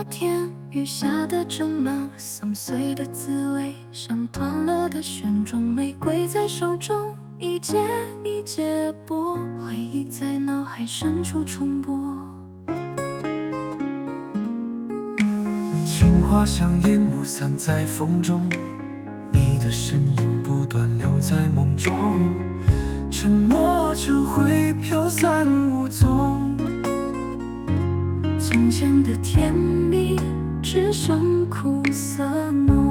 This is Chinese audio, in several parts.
天雨下的正满，sam碎的滋味，像断了的旋转，玫瑰在手中，一节一节剥，回忆在脑海深处重播。 情话像烟雾散在风中，你的身影不断留在梦中，沉默就会飘散无踪。 从前的甜蜜只剩苦涩浓，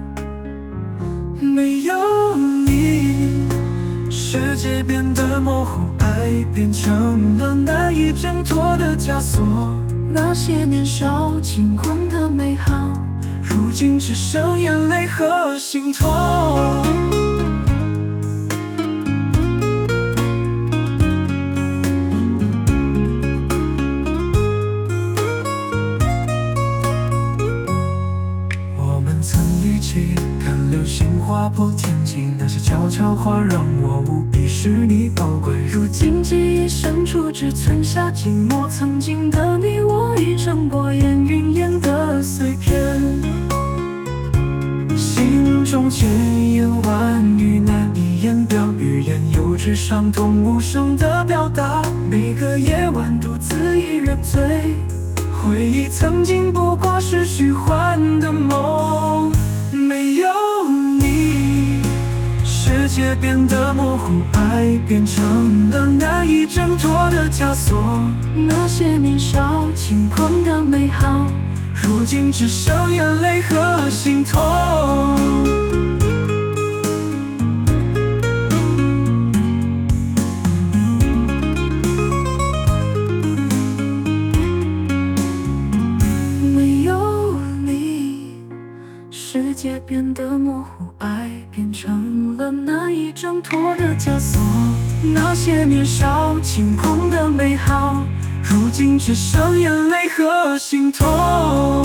没有你，世界变得模糊，爱变成了难以挣脱的枷锁。 那些年少轻狂的美好， 如今只剩眼泪和心痛。看流星划破天际，那些悄悄话让我无比视你宝贵。 如今记忆深处只存下寂寞，曾经的你我已成过眼云烟的碎片。 心中千言万语难以言表，语言幼稚伤痛无声的表达。每个夜晚独自一人醉，回忆曾经不过是虚幻的梦。没有你，世界变得模糊，爱变成了难以挣脱的枷锁。 那些年少轻狂的美好， 如今只剩眼泪和心痛。 世界变得模糊，爱变成了难以挣脱的枷锁。 那些年少轻狂的美好，如今只剩眼泪和心痛。